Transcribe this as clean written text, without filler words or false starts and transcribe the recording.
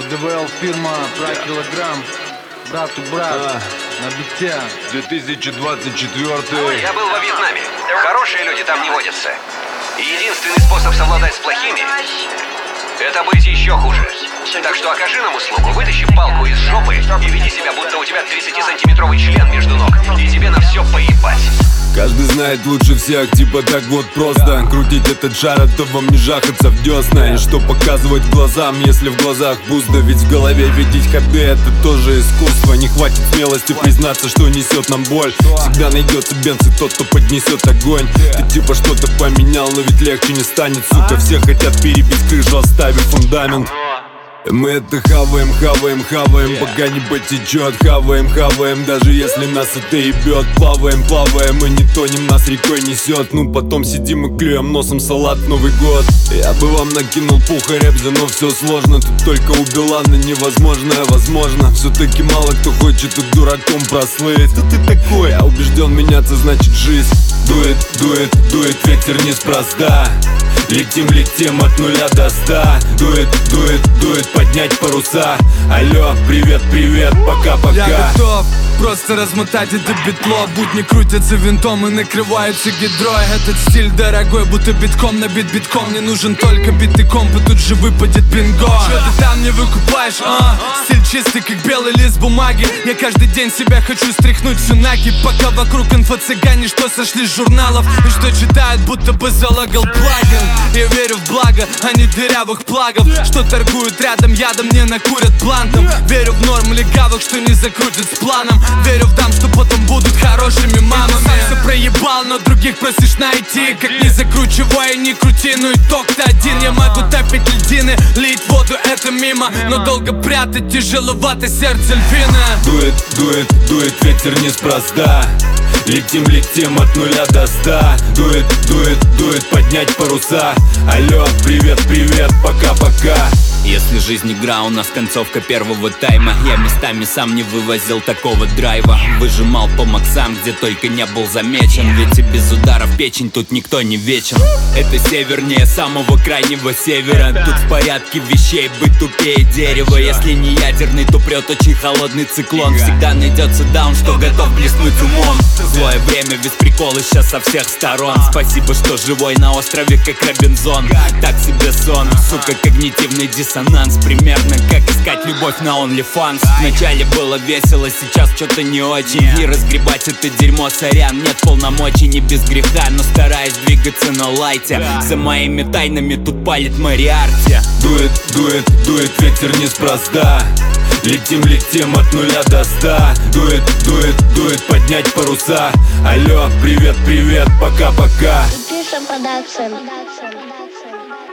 ДВЛ фирма, килограмм, брату брат, на бите. 2024. Я был во Вьетнаме. Хорошие люди там не водятся. И единственный способ совладать с плохими — это быть еще хуже. Так что окажи нам услугу, вытащи палку из жопы и веди себя, будто у тебя 30-сантиметровый член между ног, и тебе на все поебать. Каждый знает лучше всех, типа так вот просто. Крутить этот шар, а то вам не жахаться в десна. И что показывать глазам, если в глазах пусто? Ведь в голове видеть хобби — это тоже искусство. Не хватит смелости признаться, что несет нам боль. Всегда найдется бенц и тот, кто поднесет огонь. Ты типа что-то поменял, но ведь легче не станет, сука. Все хотят перебить крышу, оставив фундамент. Мы это хаваем, пока не потечет. Хаваем, даже если нас это ебет. Плаваем, и не тонем, нас рекой несет. Ну потом сидим и клюем носом салат в Новый год. Я бы вам накинул пуха ребзя, но все сложно. Тут только у Билана невозможное возможно. Все-таки мало кто хочет тут дураком прослыть. Кто ты такой? Я убежден, меняться значит жизнь. Дует, ветер неспроста. Летим от 0 до 100. Дует, поднять паруса. Алло, привет, пока. Я готов просто размотать это битло. Будни крутятся винтом и накрываются гидрой. Этот стиль дорогой, будто битком набит битком. Мне нужен только битый комп, и тут же выпадет бинго. Что ты там не выкупаешь, Стиль чистый, как белый лист бумаги. Я каждый день себя хочу стряхнуть всю наки. Пока вокруг инфо-цыгане, что сошли с журналов и что читают, будто бы залагал плагин. Я верю в благо, а не дырявых плагов, что торгуют рядом ядом, не накурят блантом. Верю в норм легавых, что не закрутят с планом. Верю в дам, что потом будут хорошими мамами. Сам все проебал, но других просишь найти. Как не закручивай, не крути, но итог-то один. Я могу топить льдины, лить воду, это мимо, но долго прятать тяжеловато сердце львина. Дует, ветер неспроста. Летим от 0 до 100. Дует, поднять паруса. Алло, привет, пока. Если жизнь игра, у нас концовка первого тайма. Я местами сам не вывозил такого драйва. Выжимал по максам, где только не был замечен. Ведь и без ударов печень тут никто не вечен. Это севернее самого крайнего севера. Тут в порядке вещей быть тупее дерева. Если не ядерный, то прет очень холодный циклон. Всегда найдется даун, что готов блеснуть умом. Злое время, без прикола сейчас со всех сторон. Спасибо, что живой на острове, как Робинзон. Так себе сон, сука, когнитивный диссонанс. Примерно как искать любовь на OnlyFans. Вначале было весело, сейчас что-то не очень. Не разгребать это дерьмо, сорян, нет полномочий. Не без греха, но стараюсь двигаться на лайте. За моими тайнами тут палит Мариарти. Дует, ветер неспроста. Летим от 0 до 100. Дует, поднять паруса. Алло, привет, пока. Production.